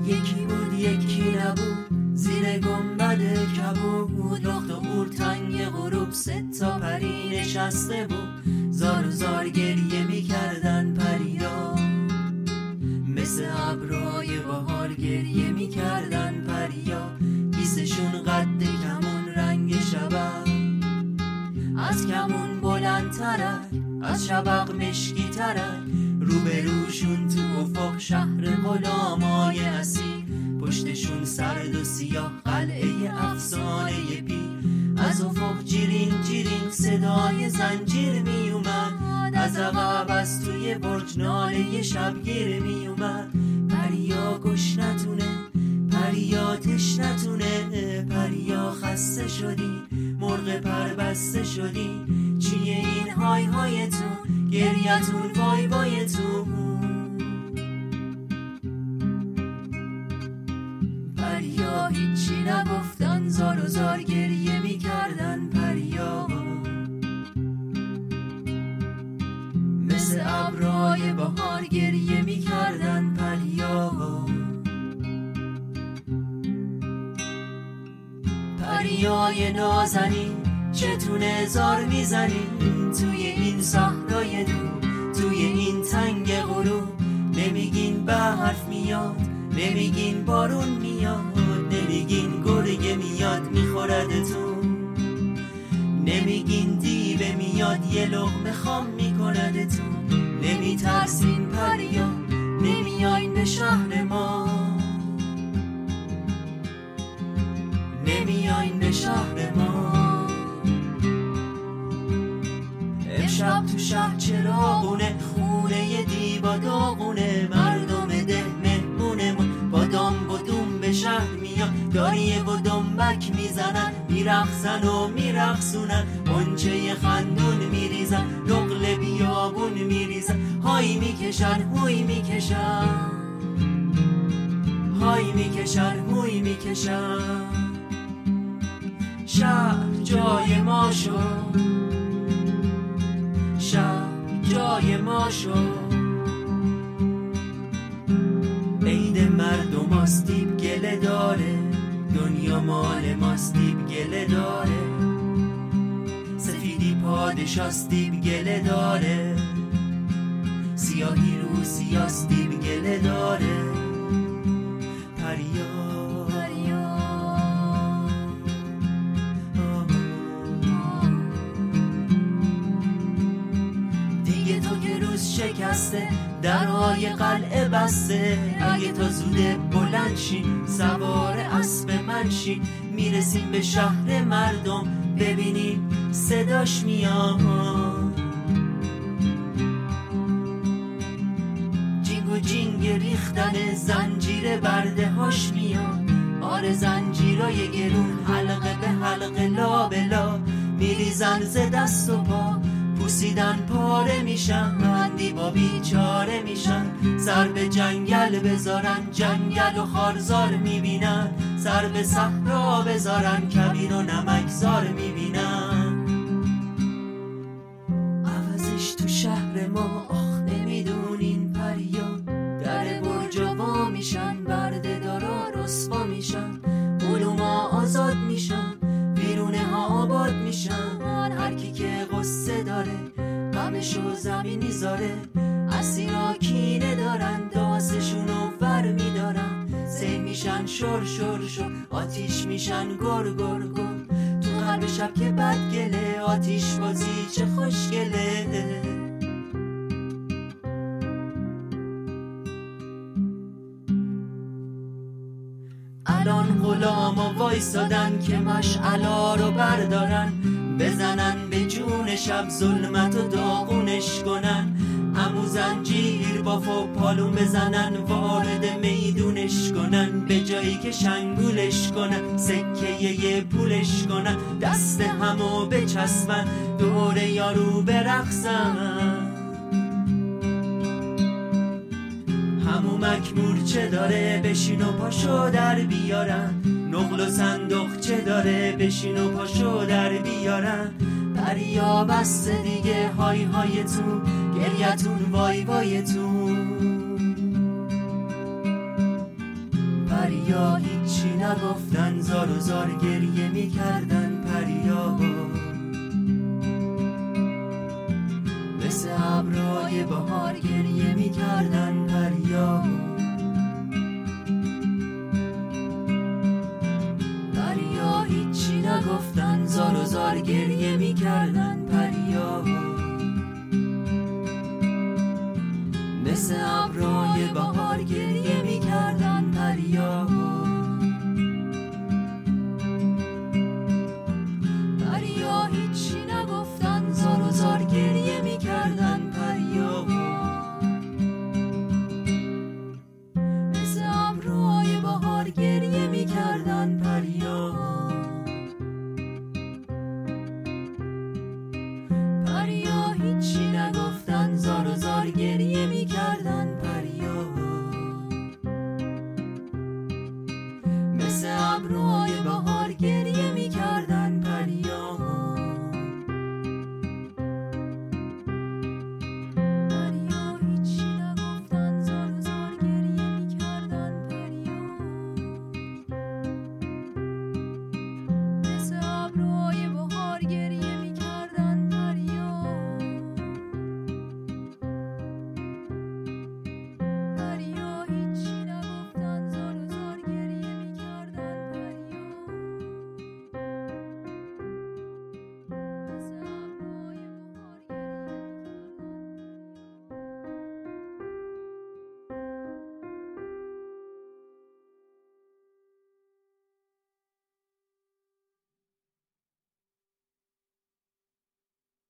یکی بود یکی نبود زیر گنبد کبود، لخت و قورتنگ غروب 3 تا پری نشسته بود، زار و زار گریه میکردن پریا، مثل ابرهای بهار گریه میکردن پریا، بیسشون قد کمون رنگ شبق، از کمون بلندترک، از شبق مشکی ترک، روبروشون تو افق شهر غلامای اصیل، پشتشون سرد و سیاه قلعه افسانه پی، از افق جیرین جیرین صدای زنجیر می اومد، از عقب از توی برج ناله شبگیر می اومد، پریا گشنتونه پریا تشنتونه، پریا خسته شدی مرغ پر بسته شدی، چیه این های هایتون گریتون وای وایتون، پریا هیچی نگفتن زار و زار گریه میکردن پریا، مثل ابرهای بهار گریه میکردن پریا، پریای نازنین چتونه زار میزنین توی این صحرای دور، توی این تنگ غروب، نمیگین برف میاد نمیگین بارون میاد، نمیگین گرگه میاد میخوردتون، نمیگین دیوه میاد یه لقمه خام میکندتون، نمیترسین پریا نمیاین به شهر ما، نمیاین به شهر ما، امشب تو شهر چراغونه، خونه دیبا داغونه، مردم ده مهمونه، با دام و دوم به شهر میان، داریه و دنبک میزنن، میرقصن و میرقصونن، غنچه خندون میریزن، نقل بیابون میریزن، های میکشن هوی میکشن، های میکشن هوی میکشن، شهر جای ما شد، شهر جای ما شد، عید مردم آستیب گله داره، دنیا مال ماستیب گله داره، سفیدی پادشاستیب گله داره، سیاهی رو سیاستیب گله داره، پریا شکسته درهای قلعه بسته، اگه تا زوده بلند شی سوار اسب من شی، میرسیم به شهر مردم ببینیم صداش میاد، جینگ و جینگ ریختن زنجیر برده هاش میاد، آره زنجیرای گرون حلقه به حلقه لا به لا، میریزن ز دست و پا پوسیدن پاره میشن، دیبا بیچاره میشن، سر به جنگل بذارن جنگل و خارزار میبینن، سر به صحرا بذارن کبیر و نمکزار میبینن، عوضش تو شهر ما آخ نمیدونین پریا، در برجا وا میشن برده دارا رسوا میشن، علوما آزاد میشن بیرونه ها آباد میشن، هر کی که غصه داره غمشو زمینی زاره، اسیرا کینه دارن داسشونو ور میدارن، سیل میشن شور شور شور، آتیش میشن گر گر گر، تو قلب شب که بد گله، آتیش بازی چه خوشگله، الان غلاما وایسادن که مشعلا رو بردارن، بزنن به جون شب ظلمت و داغونش کنن، عمو زنجیر باف و پالون بزنن وارد میدونش کنن، به جایی که شنگولش کنن سکه یه پولش کنن، دست همو بچسبن دور یارو برقصن، همو مکمور چه داره بشین و پاشو در بیارن، نقل و صندوق چه داره بشین و پاشو در بیارن، پریا بسته دیگه های هایتون گریتون وای وایتون، نگفتن، زار و زار گریه میکردن پریا. مثل ابرهای بهار گریه میکردن پریا. پریا هیچی نگفتن، زار و زار گریه میکردن پریا. مثل ابرهای بهار